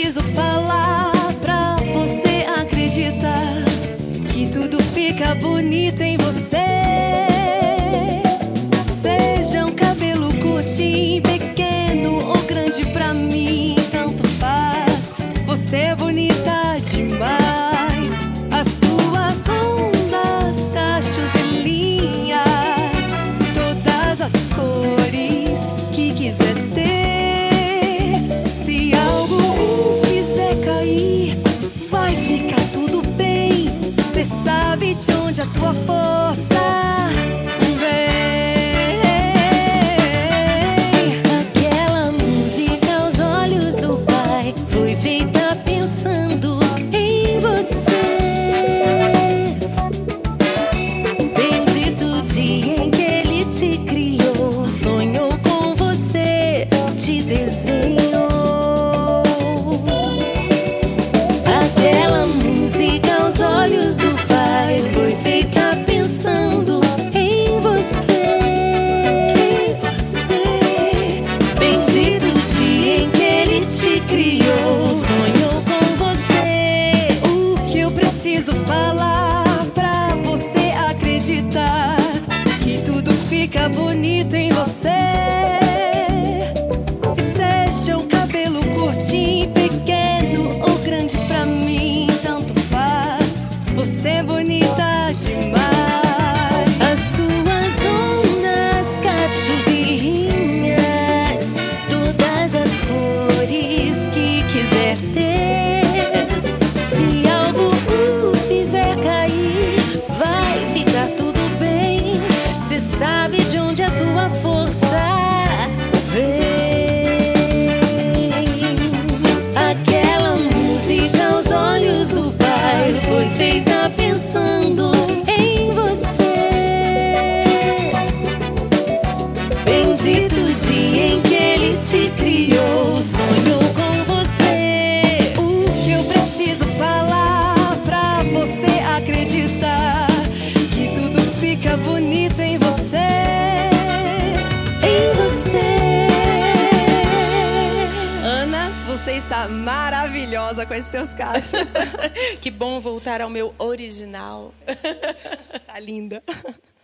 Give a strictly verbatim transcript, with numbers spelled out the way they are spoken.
preciso falar pra você acreditar que tudo fica bonito em você. Seja um cabelo curtinho, pequeno ou grande, pra mim tanto faz. Você é bonita demais. As suas ondas, cachos e linhas, todas as cores que quiser ter. Se algo o fizer cair, vai ficar tudo bem. Cê sabe de onde a tua força vem. Aquela música aos olhos do Pai foi feita pensando em você. Bendito o dia em que Ele te criou, sonhou com você, te desenhou. Aquela música aos olhos do Pai foi feita pensando em você, em você. Bendito o dia em que Ele te criou, sonhou com você. O que eu preciso falar pra você acreditar que tudo fica bonito em você. E seja um cabelo curtinho, pequeno ou grande, pra mim tanto faz. Você é bonita demais. As suas ondas, cachos e linhas, todas as cores que quiser ter. Se algo o fizer cair, vai ficar tudo bem. Cê sabe de onde a tua força vem. Aquela música aos olhos do Pai foi feita pensando em você. Bendito o dia em que Ele te criou, sonhou com você. O que eu preciso falar pra você acreditar que tudo fica bonito em você, em você. Ana, você está maravilhosa com esses seus cachos. Que bom voltar ao meu original. Tá linda.